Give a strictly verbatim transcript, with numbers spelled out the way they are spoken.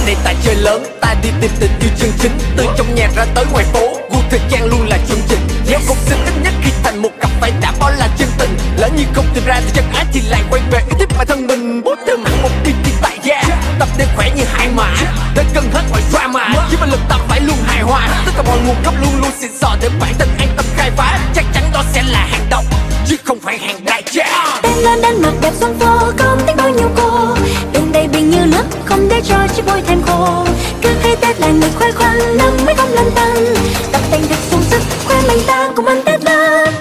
này ta chơi lớn, ta đi tìm tình yêu chân chính. Từ trong nhà ra tới ngoài phố, gu thời trang luôn là chương trình. Nếu không xin ít nhất khi thành một cặp phải đảm bảo là chân tình. Lỡ như không tìm ra thì chân ái thì lại quay về ý tiếp bản thân mình. Bố thêm hẳn một đi chỉ tại gia, tập để khỏe như hai mã, để cân hết mọi drama. Chỉ mà lực ta phải luôn hài hòa, tất cả mọi nguồn gốc luôn luôn xịn sò để bản thân an tâm khai phá. Chắc chắn đó sẽ là hàng đầu chứ không phải hàng đại trà. Tên lên đánh mặt đẹp xuống phố, không thích bao nhiêu cô. Đường đầy bình như nước, không để cho chiếc môi thêm khô. Cứ hay Tết là người khoe khoang, năm mới không lên tăng. Tập thành thật sung sức, khoe mình ta cùng ăn Tết lên.